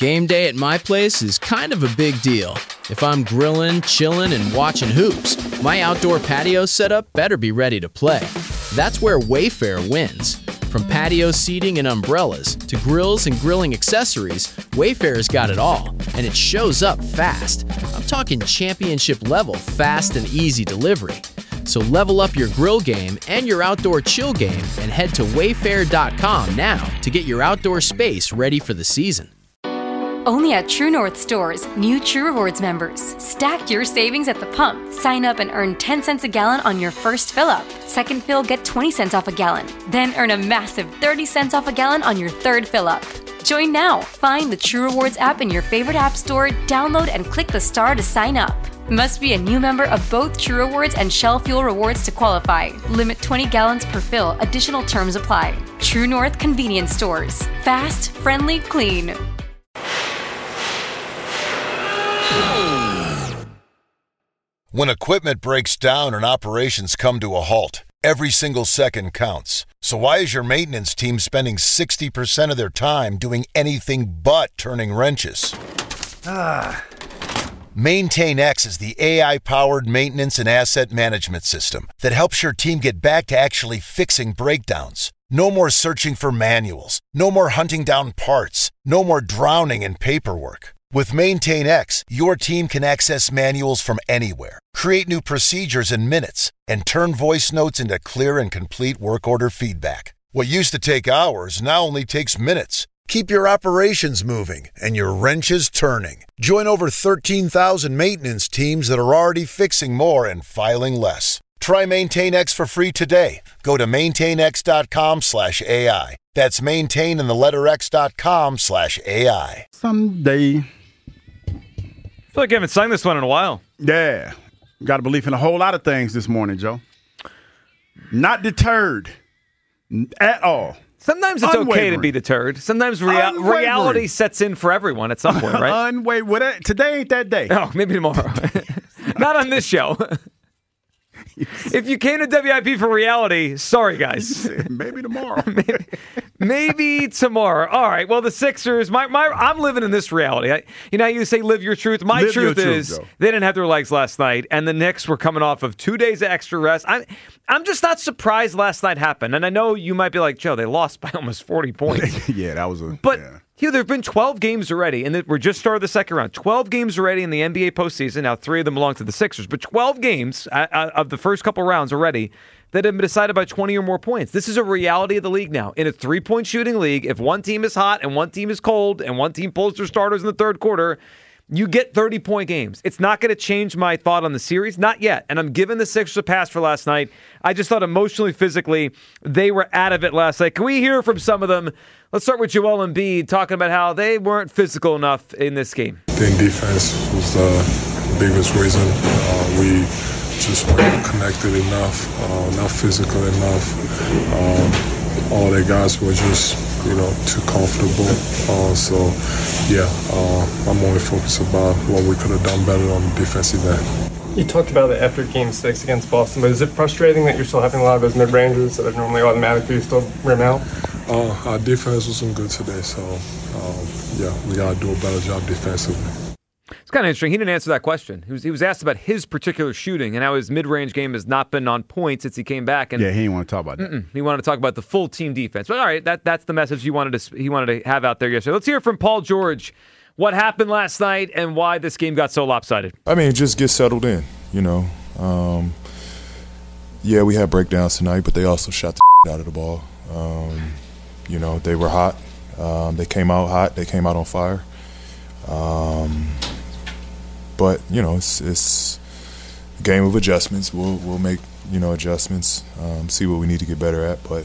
Game day at my place is kind of a big deal. If I'm grilling, chilling, and watching hoops, my outdoor patio setup better be ready to play. That's where Wayfair wins. From patio seating and umbrellas to grills and grilling accessories, Wayfair's got it all, and it shows up fast. I'm talking championship level fast and easy delivery. So level up your grill game and your outdoor chill game and head to wayfair.com now to get your outdoor space ready for the season. Only at True North stores, new True Rewards members. Stack your savings at the pump. Sign up and earn 10 cents a gallon on your first fill-up. Second fill, get 20 cents off a gallon. Then earn a massive 30 cents off a gallon on your third fill-up. Join now. Find the True Rewards app in your favorite app store, download and click the star to sign up. Must be a new member of both True Rewards and Shell Fuel Rewards to qualify. Limit 20 gallons per fill. Additional terms apply. True North Convenience Stores. Fast, friendly, clean. When equipment breaks down and operations come to a halt, every single second counts. So why is your maintenance team spending 60% of their time doing anything but turning wrenches? MaintainX is the AI-powered maintenance and asset management system that helps your team get back to actually fixing breakdowns. No more searching for manuals. No more hunting down parts. No more drowning in paperwork. With MaintainX, your team can access manuals from anywhere, create new procedures in minutes, and turn voice notes into clear and complete work order feedback. What used to take hours now only takes minutes. Keep your operations moving and your wrenches turning. Join over 13,000 maintenance teams that are already fixing more and filing less. Try MaintainX for free today. Go to maintainx.com/AI. That's maintain and the letter x.com/AI. Someday. I feel like I haven't sung this one in a while. Yeah. Got a belief in a whole lot of things this morning, Joe. Not deterred at all. Sometimes it's okay to be deterred. Sometimes reality sets in for everyone at some point, right? Today ain't that day. Oh, maybe tomorrow. Not on this show. If you came to WIP for reality, sorry, guys. Maybe tomorrow. maybe tomorrow. All right. Well, the Sixers, I'm living in this reality. You say live your truth. My truth is they didn't have their legs last night, and the Knicks were coming off of 2 days of extra rest. I'm just not surprised last night happened. And I know you might be like, Joe, they lost by almost 40 points. Yeah, that was there have been 12 games already, and we're just started the second round. 12 games already in the NBA postseason. Now, 3 of them belong to the Sixers, but 12 games of the first couple rounds already that have been decided by 20 or more points. This is a reality of the league now. In a three-point shooting league, if one team is hot and one team is cold and one team pulls their starters in the third quarter, you get 30-point games. It's not going to change my thought on the series, not yet. And I'm giving the Sixers a pass for last night. I just thought emotionally, physically, they were out of it last night. Can we hear from some of them? Let's start with Joel Embiid talking about how they weren't physical enough in this game. I think defense was the biggest reason. We just weren't connected enough, not physical enough. All the guys were just, too comfortable. I'm only focused about what we could have done better on the defensive end. You talked about it after Game 6 against Boston, but is it frustrating that you're still having a lot of those mid-ranges that are normally automatically still rim out? Our defense wasn't good today, so we got to do a better job defensively. It's kind of interesting. He didn't answer that question. He was asked about his particular shooting and how his mid-range game has not been on point since he came back. And he didn't want to talk about that. He wanted to talk about the full team defense. But all right, that's the message he wanted to have out there yesterday. Let's hear from Paul George. What happened last night and why this game got so lopsided? Just get settled in, we had breakdowns tonight, but they also shot the out of the ball. They were hot. They came out hot. They came out on fire. But, it's a game of adjustments. We'll make, adjustments, see what we need to get better at. But,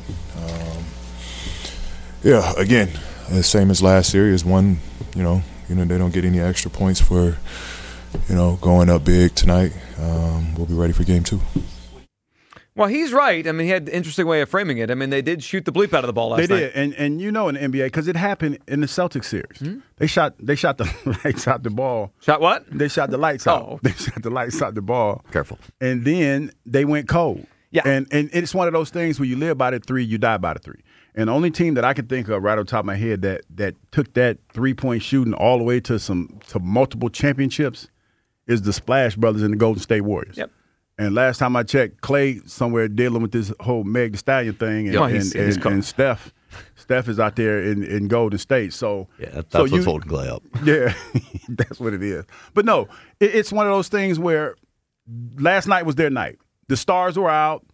again, the same as last series. One, they don't get any extra points for, going up big tonight. We'll be ready for game 2. Well, he's right. He had an interesting way of framing it. They did shoot the bleep out of the ball last night. They did, and in the NBA, because it happened in the Celtics series. Mm-hmm. They shot the lights out the ball. Shot what? They shot the lights out. They shot the lights out the ball. Careful. And then they went cold. Yeah. And it's one of those things where you live by the 3, you die by the 3. And the only team that I can think of right on top of my head that took that 3-point shooting all the way to multiple championships is the Splash Brothers and the Golden State Warriors. Yep. And last time I checked, Clay somewhere dealing with this whole Meg Thee Stallion thing, and Steph is out there in Golden State. So that's what's holding Clay up. Yeah, that's what it is. But no, it's one of those things where last night was their night. The stars were out.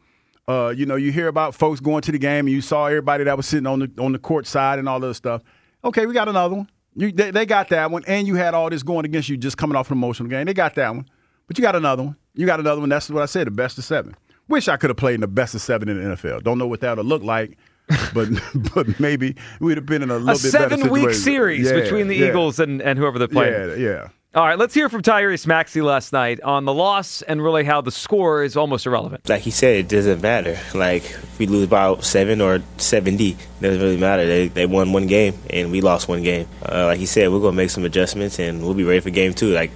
You hear about folks going to the game, and you saw everybody that was sitting on the court side and all this stuff. Okay, we got another one. They got that one, and you had all this going against you just coming off an emotional game. They got that one. But you got another one. That's what I said, the best of 7. Wish I could have played in the best of 7 in the NFL. Don't know what that would look like, but maybe we'd have been in a little bit better situation. A 7-week series between the Eagles and whoever they're playing. Yeah. All right, let's hear from Tyrese Maxey last night on the loss and really how the score is almost irrelevant. Like he said, it doesn't matter. Like, if we lose about 7 or 70, it doesn't really matter. They won one game, and we lost one game. Like he said, we're going to make some adjustments, and we'll be ready for game 2. Like,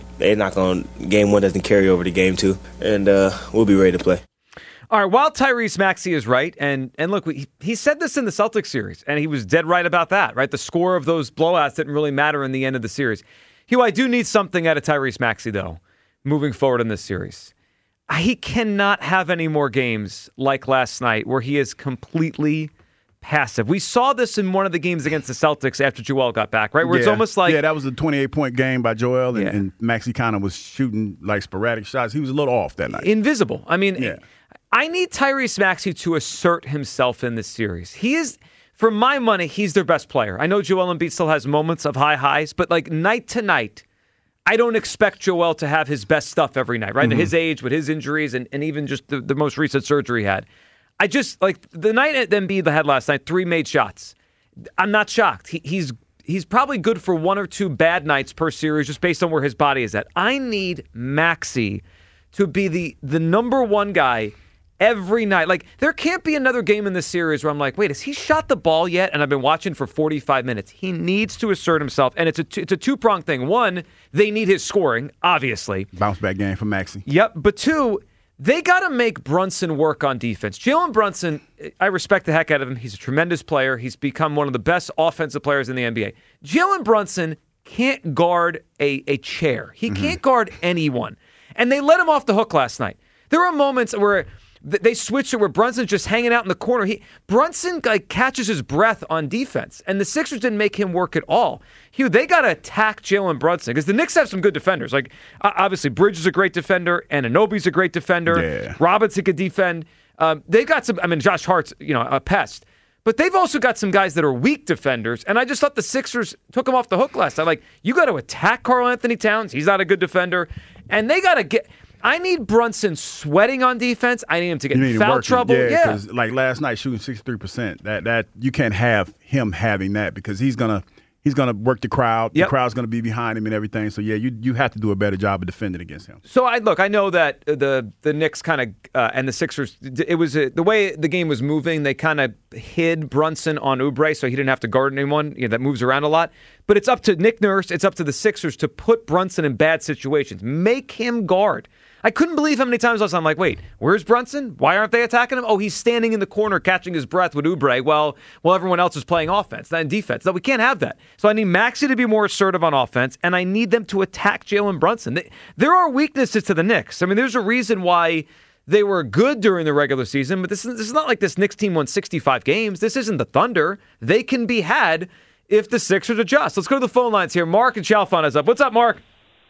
game 1 doesn't carry over to game 2, and we'll be ready to play. All right, while Tyrese Maxey is right, and look, he said this in the Celtics series, and he was dead right about that, right? The score of those blowouts didn't really matter in the end of the series. Hugh, I do need something out of Tyrese Maxey, though, moving forward in this series. He cannot have any more games like last night where he is completely passive. We saw this in one of the games against the Celtics after Joel got back, right? Where it's almost like... Yeah, that was a 28-point game by Joel, and Maxey kind of was shooting like sporadic shots. He was a little off that night. Invisible. I mean, I need Tyrese Maxey to assert himself in this series. He is... For my money, he's their best player. I know Joel Embiid still has moments of high highs, but like night to night, I don't expect Joel to have his best stuff every night, right? Mm-hmm. At his age, with his injuries, and even just the most recent surgery he had. I just, like, the night at Embiid had last night, 3 made shots. I'm not shocked. He's probably good for 1 or 2 bad nights per series just based on where his body is at. I need Maxey to be the number 1 guy every night. Like, there can't be another game in this series where I'm like, wait, has he shot the ball yet? And I've been watching for 45 minutes. He needs to assert himself, and it's a two-pronged thing. 1, they need his scoring, obviously. Bounce back game for Maxey. Yep, but 2, they got to make Brunson work on defense. Jalen Brunson, I respect the heck out of him. He's a tremendous player. He's become one of the best offensive players in the NBA. Jalen Brunson can't guard a chair. He can't guard anyone. And they let him off the hook last night. There were moments where they switched it where Brunson's just hanging out in the corner. Brunson catches his breath on defense, and the Sixers didn't make him work at all. Hugh, they got to attack Jalen Brunson because the Knicks have some good defenders. Like, obviously, Bridges is a great defender, and Anunoby's a great defender. Yeah. Robinson could defend. They've got some. I mean, Josh Hart's a pest. But they've also got some guys that are weak defenders, and I just thought the Sixers took him off the hook last time. Like, you got to attack Karl Anthony Towns. He's not a good defender. And they got to get... I need Brunson sweating on defense. I need him to get in foul trouble. Yeah, because like last night shooting 63%, that you can't have him having that because he's gonna work the crowd. Yep. The crowd's gonna be behind him and everything. So yeah, you have to do a better job of defending against him. So I know that the Knicks kind of and the Sixers, it was the way the game was moving. They kind of hid Brunson on Oubre, so he didn't have to guard anyone that moves around a lot. But it's up to Nick Nurse. It's up to the Sixers to put Brunson in bad situations. Make him guard. I couldn't believe how many times I'm like, wait, where's Brunson? Why aren't they attacking him? Oh, he's standing in the corner catching his breath with Oubre while everyone else is playing offense, not defense. No, we can't have that. So I need Maxey to be more assertive on offense, and I need them to attack Jalen Brunson. There are weaknesses to the Knicks. I mean, there's a reason why they were good during the regular season, but this is not like this Knicks team won 65 games. This isn't the Thunder. They can be had if the Sixers adjust. Let's go to the phone lines here. Mark and Chalfont is up. What's up, Mark?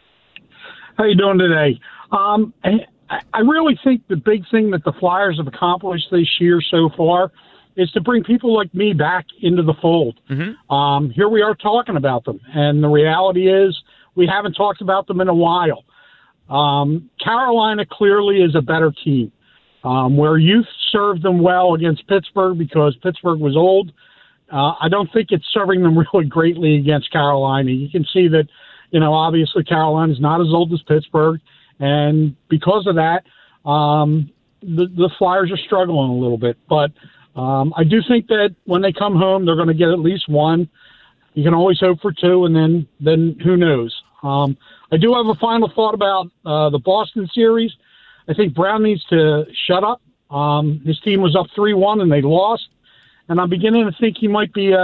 How you doing today? I really think the big thing that the Flyers have accomplished this year so far is to bring people like me back into the fold. Mm-hmm. Here we are talking about them, and the reality is we haven't talked about them in a while. Carolina clearly is a better team. Where youth served them well against Pittsburgh because Pittsburgh was old, I don't think it's serving them really greatly against Carolina. You can see that, obviously Carolina's not as old as Pittsburgh. And because of that, the Flyers are struggling a little bit. But I do think that when they come home, they're going to get at least 1. You can always hope for 2, and then who knows. I do have a final thought about the Boston series. I think Brown needs to shut up His team was up 3-1 and they lost. And I'm beginning to think he might be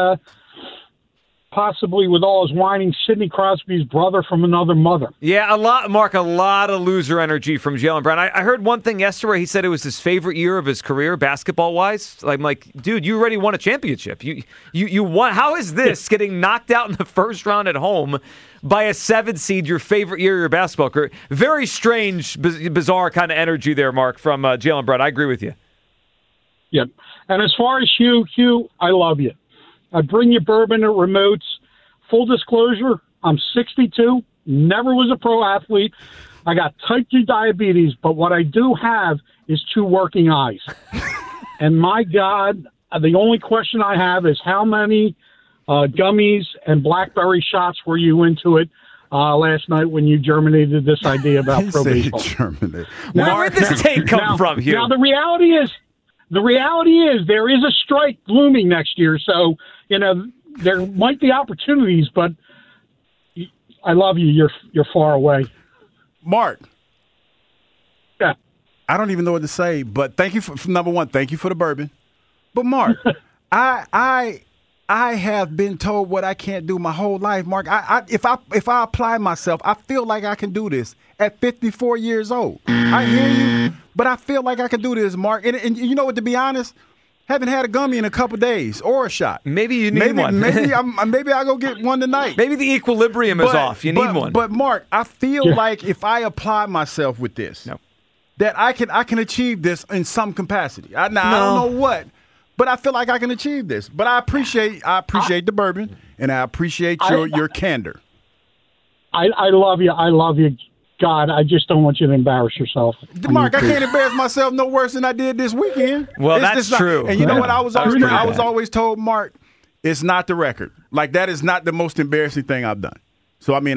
possibly, with all his whining, Sidney Crosby's brother from another mother. Yeah, a lot of loser energy from Jaylen Brown. I heard one thing yesterday. He said it was his favorite year of his career, basketball-wise. I'm like, dude, you already won a championship. You won. How is this getting knocked out in the first round at home by a 7 seed, your favorite year of your basketball career? Very strange, bizarre kind of energy there, Mark, from Jaylen Brown. I agree with you. Yep. And as far as Hugh, I love you. I bring you bourbon at remotes. Full disclosure, I'm 62, never was a pro athlete. I got type 2 diabetes, but what I do have is 2 working eyes. And my God, the only question I have is how many gummies and blackberry shots were you into it last night when you germinated this idea about pro baseball? Where did this take come from, Hugh? Now, the reality is there is a strike looming next year, so there might be opportunities, but I love you. You're far away, Mark. Yeah, I don't even know what to say, but thank you for number one. Thank you for the bourbon. But Mark, I have been told what I can't do my whole life, Mark. If I apply myself, I feel like I can do this at 54 years old. I hear you, but I feel like I can do this, Mark. And you know what? To be honest, haven't had a gummy in a couple days or a shot. Maybe you need one. Maybe I'll go get one tonight. Maybe the equilibrium is off. You need one. But Mark, I feel like if I apply myself with this, that I can achieve this in some capacity. I don't know what. But I feel like I can achieve this. But I appreciate the bourbon, and I appreciate your candor. I love you. I love you. God, I just don't want you to embarrass yourself. Mark, I can't embarrass myself no worse than I did this weekend. Well, that's true. And you know what? I was always told, Mark, it's not the record. Like, that is not the most embarrassing thing I've done. So, I mean,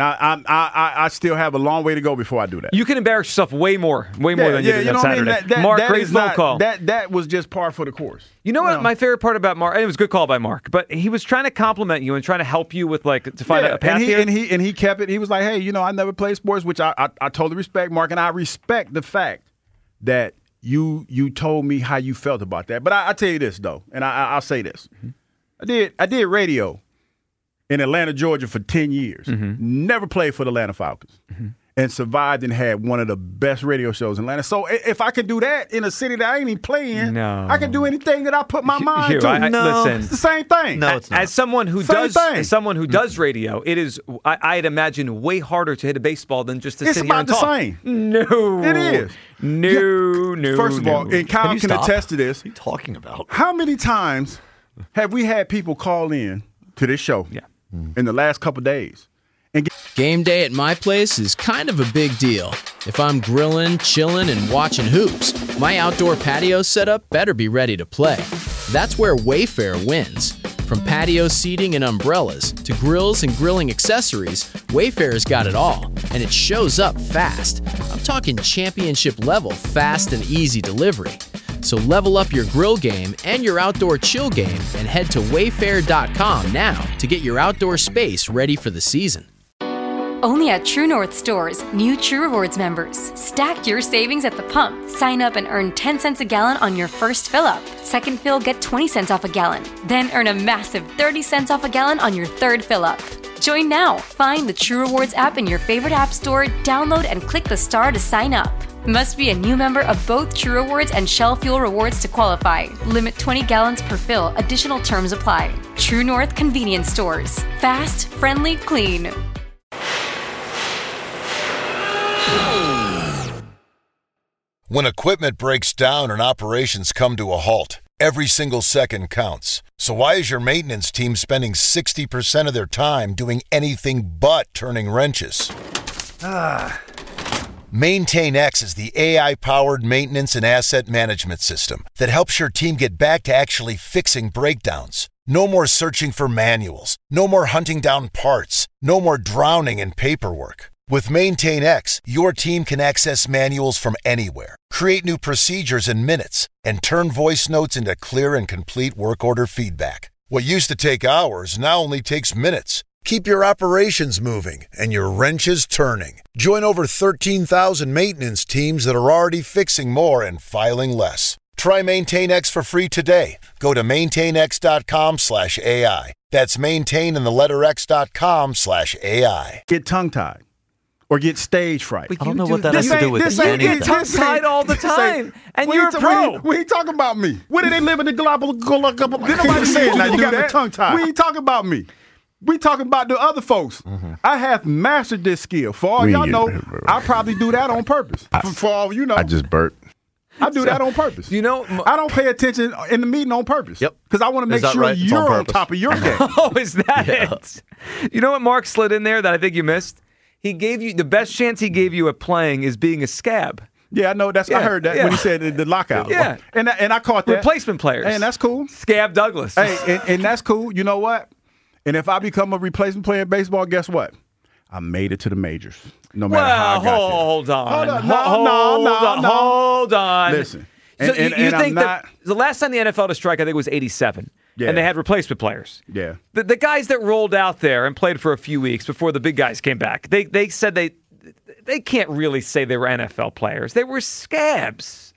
I still have a long way to go before I do that. You can embarrass yourself way more than you did on Saturday. Mark, great phone call. That was just par for the course. You know what? My favorite part about Mark, and it was a good call by Mark, but he was trying to compliment you and trying to help you with, to find a path here. And he kept it. He was like, hey, I never played sports, which I totally respect, Mark, and I respect the fact that you told me how you felt about that. But I tell you this, though, and I'll say this. Mm-hmm. I did radio in Atlanta, Georgia for 10 years. Mm-hmm. Never played for the Atlanta Falcons. Mm-hmm. And survived and had one of the best radio shows in Atlanta. So if I can do that in a city that I ain't even playing, I can do anything that I put my mind to. Listen, it's the same thing. No, it's not. As someone who does radio, it is, I'd imagine, way harder to hit a baseball than just to sit here and talk. It's about the same. No. It is. No. First of all, and Kyle can attest to this. What are you talking about? How many times have we had people call in to this show in the last couple of days? Game day at my place is kind of a big deal. If I'm grilling, chilling, and watching hoops, my outdoor patio setup better be ready to play. That's where Wayfair wins. From patio seating and umbrellas to grills and grilling accessories, Wayfair's got it all, and it shows up fast. I'm talking championship level fast and easy delivery. So level up your grill game and your outdoor chill game and head to wayfair.com now to get your outdoor space ready for the season. Only at True North stores, new True Rewards members. Stack your savings at the pump. Sign up and earn 10 cents a gallon on your first fill-up. Second fill, get 20 cents off a gallon. Then earn a massive 30 cents off a gallon on your third fill-up. Join now. Find the True Rewards app in your favorite app store, download and click the star to sign up. Must be a new member of both True Rewards and Shell Fuel Rewards to qualify. Limit 20 gallons per fill. Additional terms apply. True North Convenience Stores. Fast, friendly, clean. When equipment breaks down and operations come to a halt, every single second counts. So why is your maintenance team spending 60% of their time doing anything but turning wrenches? MaintainX is the AI-powered maintenance and asset management system that helps your team get back to actually fixing breakdowns. No more searching for manuals. No more hunting down parts. No more drowning in paperwork. With MaintainX, your team can access manuals from anywhere, create new procedures in minutes, and turn voice notes into clear and complete work order feedback. What used to take hours now only takes minutes. Keep your operations moving and your wrenches turning. Join over 13,000 maintenance teams that are already fixing more and filing less. Try Maintain X for free today. Go to maintainx.com/AI. That's maintain and the letter x.com/AI. Get tongue-tied or get stage fright. I don't know what that has to do with anything. You get tongue-tied all the time, and you're a pro. We ain't talking about me. Where do they live in the Galapagos? Did nobody say it? Now you got me tongue-tied. We ain't talking about me. We talking about the other folks. I have mastered this skill. For all y'all know, I probably do that on purpose. For all you know. I just burped. I do that on purpose. You know, I don't pay attention in the meeting on purpose. Yep. Because I want to make sure you're on top of your game. Oh, is that it? You know what Mark slid in there that I think you missed? He gave you the best chance he gave you at playing is being a scab. Yeah, I know. I heard that when he said the lockout. Yeah. And I caught that. Replacement players. And that's cool. Scab Douglas. Hey, and that's cool. You know what? And if I become a replacement player in baseball, guess what? I made it to the majors. No matter how I got there. Hold on. Hold on. Listen. So you think that the last time the NFL to strike, I think, was 87. Yeah. And they had replacement players. Yeah. The guys that rolled out there and played for a few weeks before the big guys came back, they said they can't really say they were NFL players. They were scabs.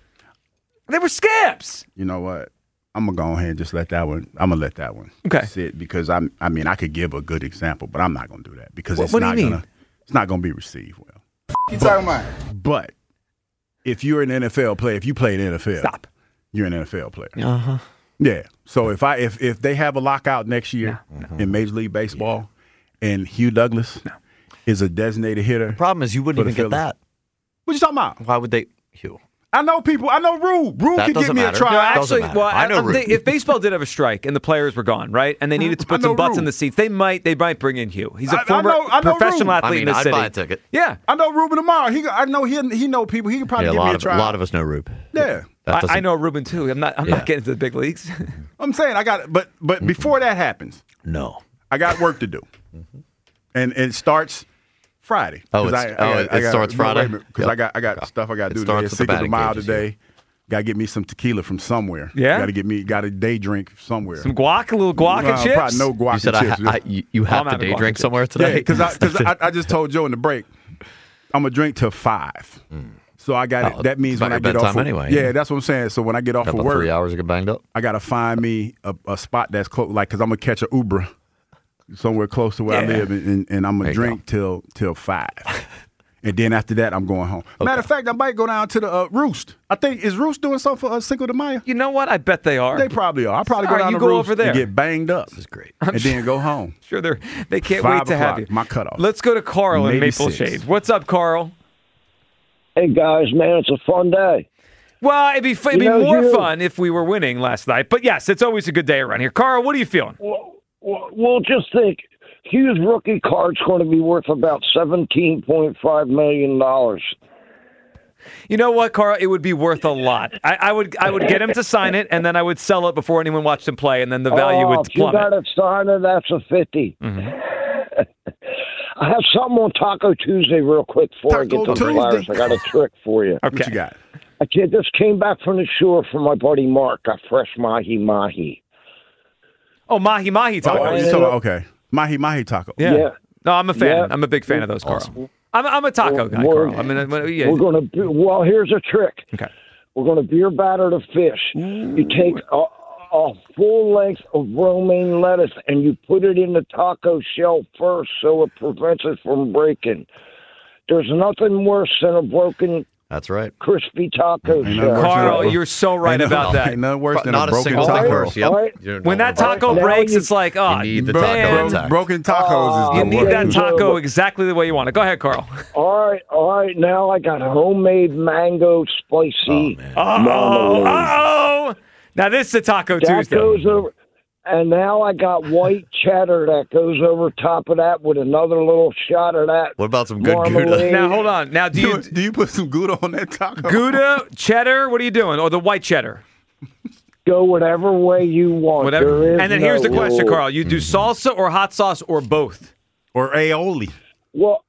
They were scabs. You know what? I'm going to go ahead and just let that one. I'm going to let that one sit because I could give a good example, but I'm not going to do that because it's not going to be received well. You talking about? But if you're an NFL player, if you play in NFL, you're an NFL player. Uh-huh. Yeah. So if they have a lockout next year in Major League Baseball and Hugh Douglas is a designated hitter. The problem is you wouldn't even get that. What you talking about? Why would they? Hugh. I know people. I know Rube. Rube can give me a try. No, actually, I know if baseball did have a strike and the players were gone, right, and they needed to put some butts in the seats, they might bring in Hugh. He's a former professional athlete in the city. I'd buy a ticket. Yeah, I know Ruben tomorrow. I know he know people. He can probably give me a try. A lot of us know Rube. Yeah, I know Ruben too. I'm not getting to the big leagues. I'm saying I got it, but before that happens, I got work to do, and it starts Friday. It starts Friday? Because I got stuff I got to do today. Starts with the Cinco de Mayo cages, today. Got to get me some tequila from somewhere. Yeah? Got a day drink somewhere. Some guac, a little guac and chips? Probably no guac you said and chips. You have to day drink somewhere today? Yeah, because I just told Joe in the break, I'm going to drink till 5. So I got it. That means when I get off anyway. Yeah, that's what I'm saying. So when I get off of work. 3 hours to get banged up? I got to find me a spot that's close, because I'm going to catch an Uber somewhere close to where I live, and I'm going to drink till 5. And then after that, I'm going home. Okay. Matter of fact, I might go down to the Roost. I think, is Roost doing something for Cinco de Mayo? You know what? I bet they are. They probably are. I'll probably go down to Roost over there and get banged up. This is great. And then go home. Sure, they can't wait to have you. My cutoff. Let's go to Carl in Maple Shade. What's up, Carl? Hey, guys, man, it's a fun day. Well, it'd be more fun if we were winning last night. But, yes, it's always a good day around here. Carl, what are you feeling? Well, just think. Hugh's rookie card's going to be worth about $17.5 million. You know what, Carl? It would be worth a lot. I would get him to sign it, and then I would sell it before anyone watched him play, and then the value would plummet. If you got it signed, that's a 50. Mm-hmm. I have something on Taco Tuesday real quick before I get to the Flyers. I got a trick for you. Okay. What you got? I just came back from the shore from my buddy Mark. Got fresh mahi-mahi. Oh, mahi-mahi taco. Oh, you're talking about, okay. Mahi-mahi taco. Yeah. No, I'm a fan. Yeah. I'm a big fan of those, Carl. Awesome. I'm a taco guy, Carl. I mean, yeah. We're going to. Well, here's a trick. Okay. We're going to beer batter the fish. Ooh. You take a full length of romaine lettuce and you put it in the taco shell first, so it prevents it from breaking. There's nothing worse than a broken. That's right. Crispy taco shell. Carl, you're so right about that. Ain't nothing worse than a broken taco. Yep. When that taco breaks, it's like, oh, you need the taco. Broken tacos is you need that taco exactly the way you want it. Go ahead, Carl. All right. Now I got homemade mango spicy marmalade. Now this is a Taco Tuesday. And now I got white cheddar that goes over top of that with another little shot of that. What about some good Gouda? Now, hold on. Now, do you put some Gouda on that taco? Gouda, cheddar, what are you doing? Or the white cheddar? Go whatever way you want. Whatever. And then here's the question, Carl. You do salsa or hot sauce or both? Or aioli? Well,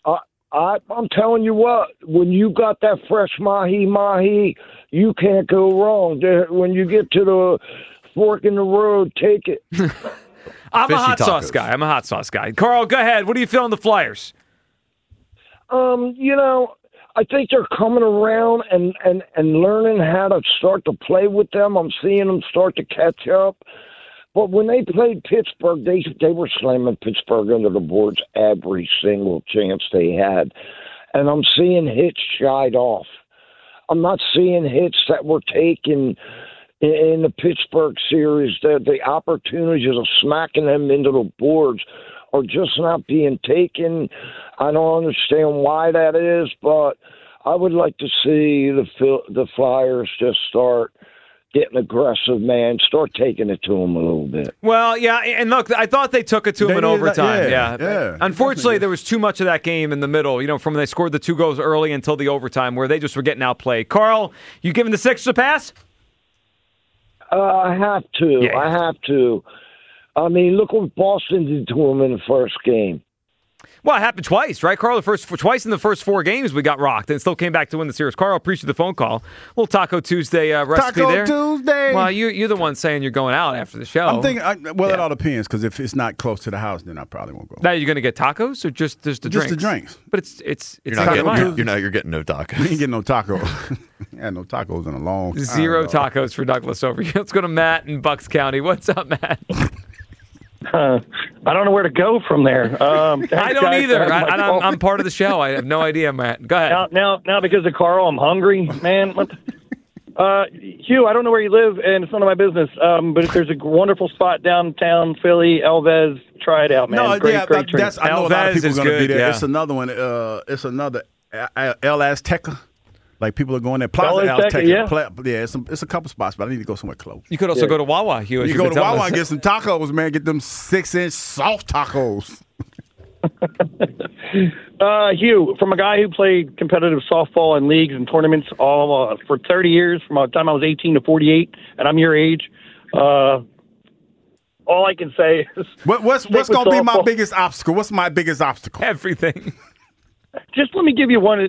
I'm telling you what, when you got that fresh mahi-mahi, you can't go wrong. When you get to the fork in the road, take it. I'm a hot sauce guy. Carl, go ahead. What are you feeling the Flyers? I I think they're coming around and learning how to start to play with them. I'm seeing them start to catch up. But when they played Pittsburgh, they were slamming Pittsburgh under the boards every single chance they had. And I'm seeing hits shied off. I'm not seeing hits that were taken in the Pittsburgh series. The opportunities of smacking them into the boards are just not being taken. I don't understand why that is, but I would like to see the Flyers just start getting aggressive, man. Start taking it to them a little bit. Well, yeah, and look, I thought they took it to them in overtime. Yeah. Unfortunately, there was too much of that game in the middle, from when they scored the 2 goals early until the overtime where they just were getting outplayed. Carl, you giving the Sixers a pass? I have to. Yeah. I have to. I mean, look what Boston did to them in the first game. Well, it happened twice, right, Carl? Twice in the first 4 games we got rocked and still came back to win the series. Carl, appreciate the phone call. Little Taco Tuesday recipe there. Taco Tuesday. Well, you're the one saying you're going out after the show. I'm thinking. It all depends because if it's not close to the house, then I probably won't go. Now you're going to get tacos or just the drinks? Just the drinks. But it's you're getting no tacos. We ain't getting no taco. Yeah, no tacos in a long time. 0 tacos for Douglas over here. Let's go to Matt in Bucks County. What's up, Matt? I don't know where to go from there. I don't either. I'm part of the show. I have no idea, Matt. Go ahead. Now, because of Carl, I'm hungry, man. Hugh, I don't know where you live, and it's none of my business. But if there's a wonderful spot downtown Philly, Elvez, try it out, man. No, great drink. I know a lot of people are going to be there. Yeah. It's another one. It's another El Azteca. Like people are going there. Plaza El Azteca, yeah. It's a couple spots, but I need to go somewhere close. You could also go to Wawa, Hugh. You go to Wawa and get some tacos, man. Get them 6-inch soft tacos. Hugh, from a guy who played competitive softball in leagues and tournaments for 30 years, from the time I was 18 to 48, and I'm your age, all I can say is... What's going to be my biggest obstacle? What's my biggest obstacle? Everything. Just let me give you one.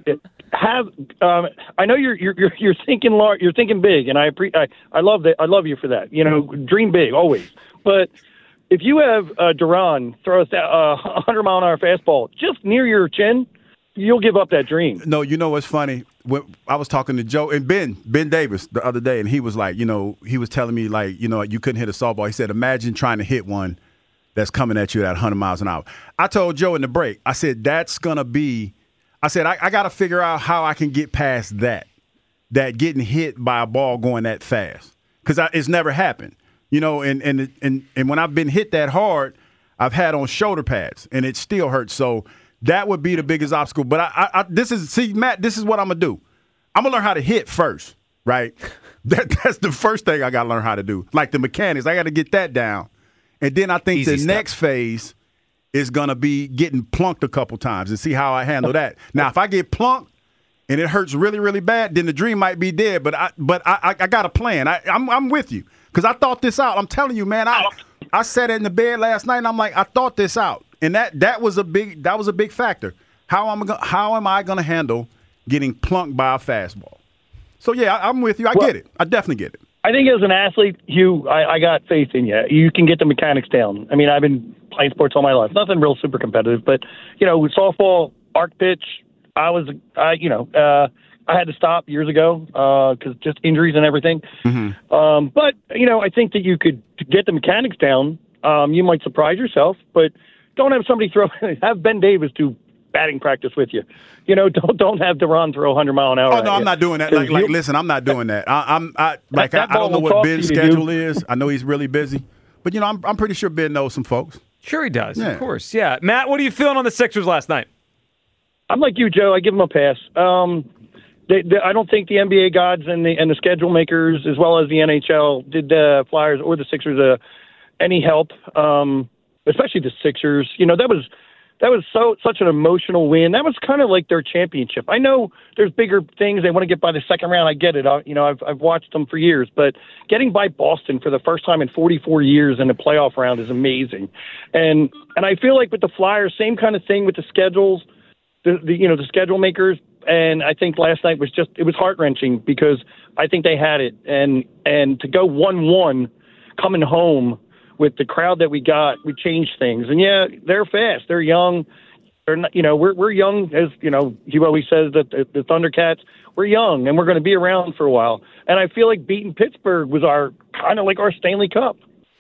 I know you're thinking large, you're thinking big, and I love that. I love you for that. Dream big always. But if you have Duran throw a 100-mile-an-hour fastball just near your chin, you'll give up that dream. No, you know what's funny? I was talking to Joe and Ben Davis the other day, and he was like, he was telling me like, you couldn't hit a softball. He said, imagine trying to hit one that's coming at you at 100 miles an hour. I told Joe in the break, I said, that's going to be – I said, I got to figure out how I can get past that getting hit by a ball going that fast because it's never happened. And when I've been hit that hard, I've had on shoulder pads, and it still hurts. So that would be the biggest obstacle. But Matt, this is what I'm going to do. I'm going to learn how to hit first, right? That's the first thing I got to learn how to do. Like the mechanics, I got to get that down. And then I think the next phase is going to be getting plunked a couple times and see how I handle that. Now, if I get plunked and it hurts really, really bad, then the dream might be dead. But I got a plan. I'm with you because I thought this out. I'm telling you, man. I sat in the bed last night and I'm like, I thought this out, and that was a big factor. How am I going to handle getting plunked by a fastball? So yeah, I'm with you. I get it. I definitely get it. I think as an athlete, Hugh, I got faith in you. You can get the mechanics down. I mean, I've been playing sports all my life. Nothing real super competitive, but with softball, arc pitch, I had to stop years ago because just injuries and everything. Mm-hmm. But I think that you could get the mechanics down. You might surprise yourself, but don't have somebody have Ben Davis do batting practice with you. Don't have Duran throw 100-mile-an-hour. Oh no, I'm not doing that. Listen, I'm not doing that. I don't know what Ben's schedule is. I know he's really busy, but I'm pretty sure Ben knows some folks. Sure, he does. Yeah. Of course, yeah. Matt, what are you feeling on the Sixers last night? I'm like you, Joe. I give them a pass. I don't think the NBA gods and the schedule makers, as well as the NHL, did the Flyers or the Sixers any help. Especially the Sixers. That was such an emotional win. That was kind of like their championship. I know there's bigger things they want to get by the second round. I get it. I've watched them for years, but getting by Boston for the first time in 44 years in a playoff round is amazing. And I feel like with the Flyers, same kind of thing with the schedules, the schedule makers. And I think last night it was heart-wrenching because I think they had it. And to go 1-1 coming home with the crowd that we got, we changed things. And yeah, they're fast. They're young. They're not, we're young, as Hugh always says that the Thundercats, we're young and we're going to be around for a while. And I feel like beating Pittsburgh was our Stanley Cup.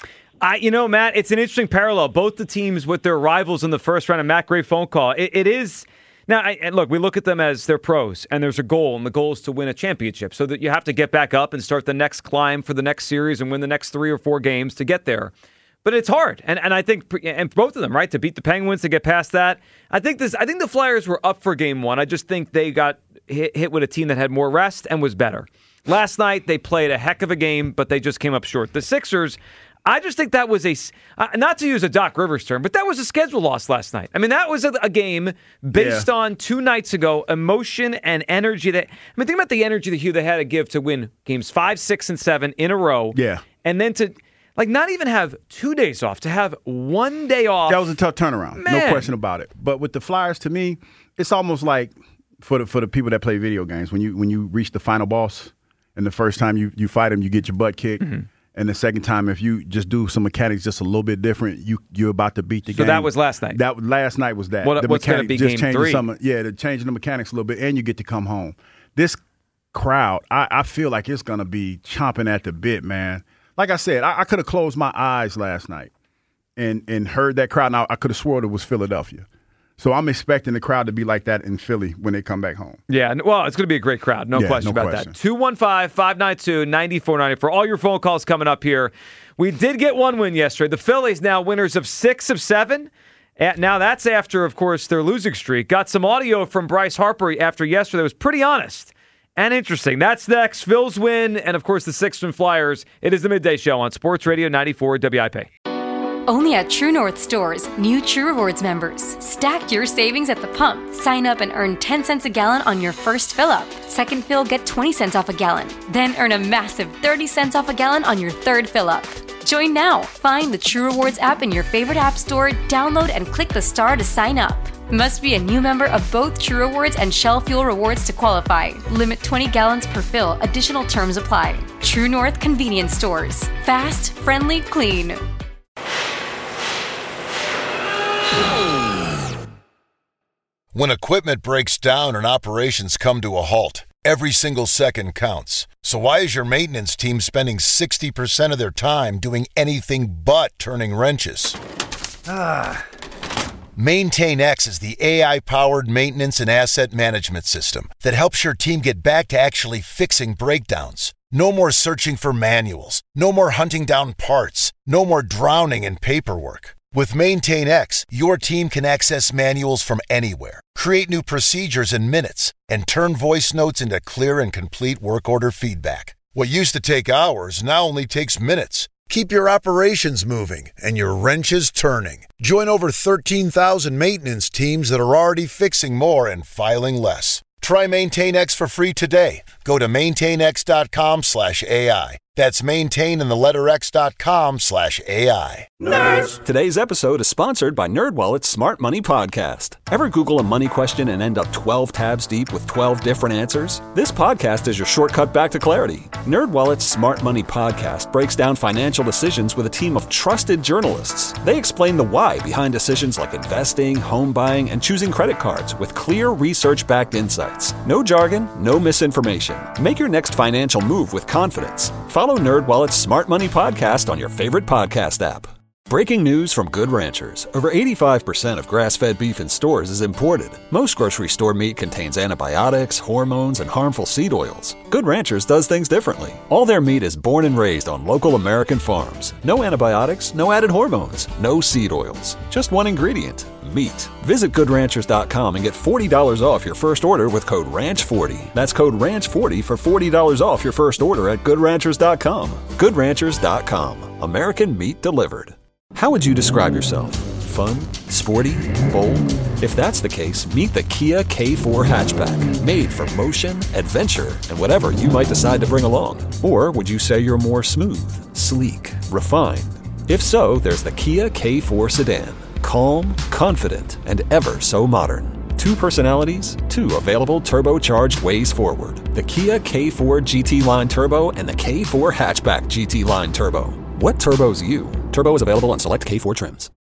Matt, it's an interesting parallel. Both the teams with their rivals in the first round, and Matt, great phone call. It is. Now, look, we look at them as they're pros, and there's a goal, and the goal is to win a championship, so that you have to get back up and start the next climb for the next series and win the next 3 or 4 games to get there. But it's hard, and I think both of them, right, to beat the Penguins, to get past that. I think the Flyers were up for Game 1. I just think they got hit with a team that had more rest and was better. Last night, they played a heck of a game, but they just came up short. The Sixers, I just think that was not to use a Doc Rivers term, but that was a schedule loss last night. I mean, that was a game based on 2 nights ago, emotion and energy. Think about the energy that Hugh they had to give to win games 5, 6, and 7 in a row. Yeah. And then to not even have 2 days off, to have 1 day off. That was a tough turnaround. Man. No question about it. But with the Flyers, to me, it's almost like for the people that play video games, when you reach the final boss, and the first time you fight him, you get your butt kicked. Mm-hmm. And the second time, if you just do some mechanics just a little bit different, you're about to beat the game. So that was last night? Last night was that. What's going to be just Game 3? They're changing the mechanics a little bit, and you get to come home. This crowd, I feel like it's going to be chomping at the bit, man. Like I said, I could have closed my eyes last night and heard that crowd. Now, I could have sworn it was Philadelphia. So I'm expecting the crowd to be like that in Philly when they come back home. Yeah, well, it's going to be a great crowd. No question about that. 215-592-9490 for all your phone calls coming up here. We did get one win yesterday. The Phillies now winners of 6 of 7. Now that's after, of course, their losing streak. Got some audio from Bryce Harper after yesterday. It was pretty honest and interesting. That's next. Phil's win and, of course, the Sixers Flyers. It is the Midday Show on Sports Radio 94 WIP. Only at True North stores, new True Rewards members. Stack your savings at the pump. Sign up and earn 10 cents a gallon on your first fill-up. Second fill, get 20 cents off a gallon. Then earn a massive 30 cents off a gallon on your third fill-up. Join now. Find the True Rewards app in your favorite app store, download and click the star to sign up. Must be a new member of both True Rewards and Shell Fuel Rewards to qualify. Limit 20 gallons per fill. Additional terms apply. True North Convenience Stores. Fast, friendly, clean. When equipment breaks down and operations come to a halt, every single second counts. So why is your maintenance team spending 60% of their time doing anything but turning wrenches? MaintainX is the AI-powered maintenance and asset management system that helps your team get back to actually fixing breakdowns. No more searching for manuals. No more hunting down parts. No more drowning in paperwork. With MaintainX, your team can access manuals from anywhere, create new procedures in minutes, and turn voice notes into clear and complete work order feedback. What used to take hours now only takes minutes. Keep your operations moving and your wrenches turning. Join over 13,000 maintenance teams that are already fixing more and filing less. Try MaintainX for free today. Go to maintainx.com/AI. That's maintain in the letter X.com/AI. Nerds! Today's episode is sponsored by NerdWallet's Smart Money Podcast. Ever Google a money question and end up 12 tabs deep with 12 different answers? This podcast is your shortcut back to clarity. NerdWallet's Smart Money Podcast breaks down financial decisions with a team of trusted journalists. They explain the why behind decisions like investing, home buying, and choosing credit cards with clear research-backed insights. No jargon, no misinformation. Make your next financial move with confidence. Follow NerdWallet's Smart Money Podcast on your favorite podcast app. Breaking news from Good Ranchers. Over 85% of grass-fed beef in stores is imported. Most grocery store meat contains antibiotics, hormones, and harmful seed oils. Good Ranchers does things differently. All their meat is born and raised on local American farms. No antibiotics, no added hormones, no seed oils. Just one ingredient, meat. Visit GoodRanchers.com and get $40 off your first order with code RANCH40. That's code RANCH40 for $40 off your first order at GoodRanchers.com. GoodRanchers.com. American meat delivered. How would you describe yourself? Fun? Sporty? Bold? If that's the case, meet the Kia K4 hatchback. Made for motion, adventure, and whatever you might decide to bring along. Or would you say you're more smooth, sleek, refined? If so, there's the Kia K4 sedan. Calm, confident, and ever so modern. 2 personalities, 2 available turbocharged ways forward. The Kia K4 GT Line Turbo and the K4 Hatchback GT Line Turbo. What turbo's you? Turbo is available on select K4 trims.